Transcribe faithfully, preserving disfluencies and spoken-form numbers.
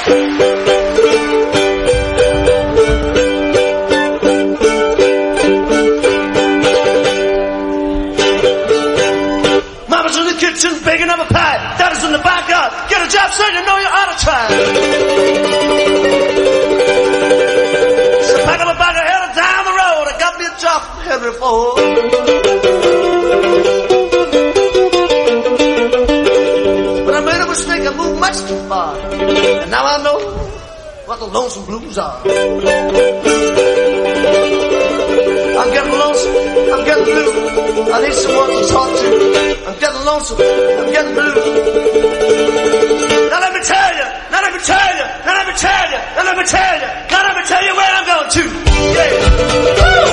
Mama's in the kitchen baking up a pie. Daddy's in the backyard. Get a job, son, you know you ought to try. So pack up a bag of headed down the road. I got me a job from Henry Ford. But I made a mistake. I moved much too far. And now I know what the lonesome blues are. I'm getting lonesome, I'm getting blue. I need someone to talk to. I'm getting lonesome, I'm getting blue. Now let me tell you, now let me tell you, now let me tell you, now let me tell you, now let me tell you where I'm going to. Yeah. Woo!